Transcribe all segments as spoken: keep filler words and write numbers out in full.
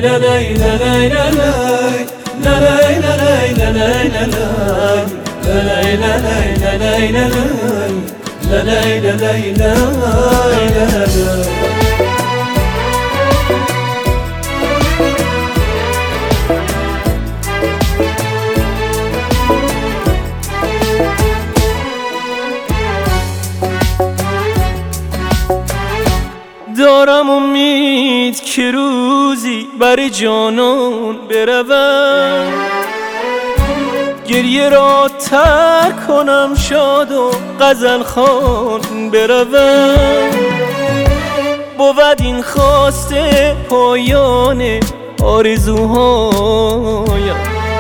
دارم امید که روزی بر جانان بروم، گریه را ترک کنم، شاد و غزل خوان بروم. بود این خواسته پایان آرزوهایم،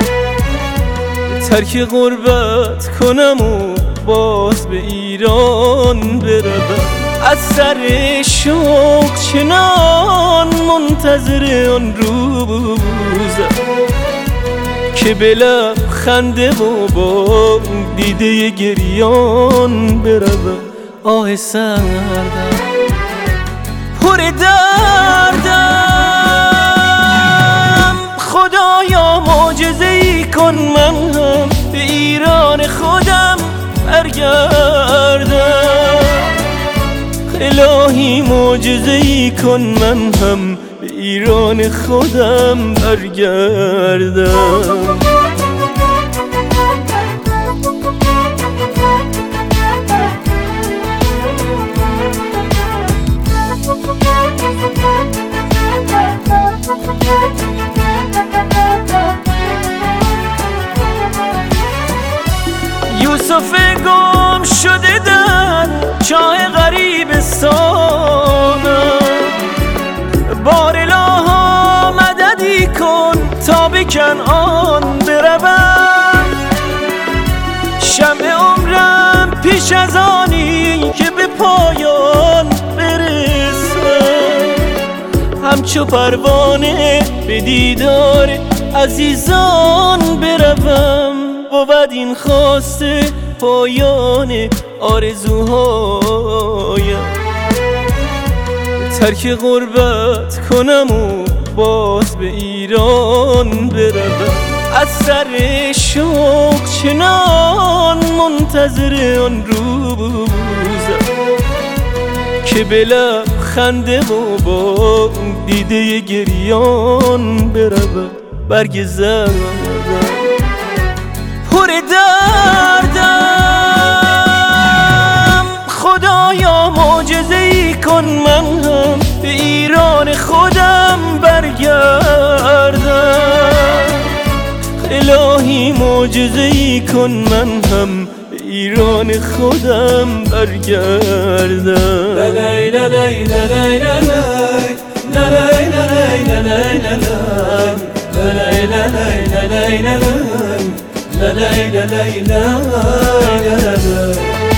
ترک غربت کنم و باز به ایران بروم. از سر شوق چنان منتظر آن روزم که به لب خنده و با دیده گریان بروم. آه سردم پر دردم، خدایا معجزه‌ای کن من هم به ایران خودم برگردم. الهی معجزه‌ای کن من هم به ایران خودم برگردم. یوسف گم شده در چاه غریبستانم، بار الها مددی کن تا به کنعان بروم. شمع عمرم پیش از آنی که به پایان برسم، همچو پروانه به دیدار عزیزان بروم. بود این خواسته پایان آرزوهایم، ترک غربت کنم و باز به ایران بروم. از سر شوق چنان منتظر آن روزم که به لب خنده و با دیده گریان بروم. برگ زردم پر دردم، خدایا معجزه‌ای کن من هم به ایران خودم برگردم. الهی معجزه‌ای کن من هم به ایران خودم برگردم. لالای لالای لالای لالای لالای لالای لالای لالای لالای لالای لالای لالای.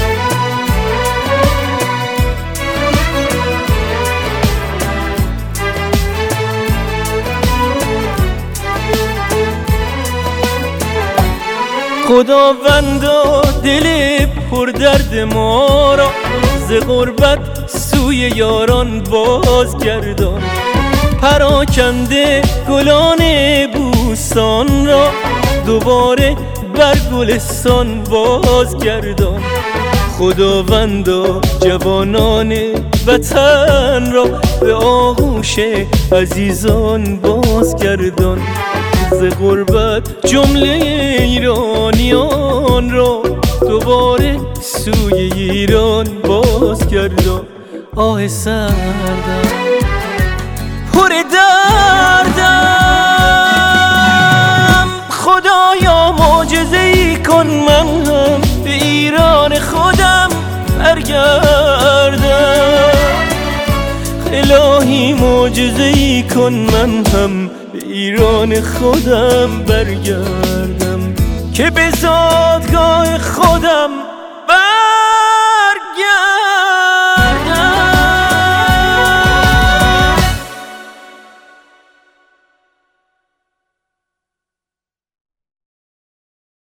خداوندا دل پر درد ما را ز غربت سوی یاران بازگردان. پراکنده گلان بوستان را دوباره بر گلستان بازگردان. خداوندا جوانان وطن را به آغوش عزیزان بازگردان. ز غربت جمله ایرانیان را دوباره سوی ایران بازگردان. آه سردم پر دردم، خدایا معجزه‌ای کن من هم به ایران خودم برگردم. الهی معجزه‌ای کن من هم به ایران خودم برگردم که به زادگاه خودم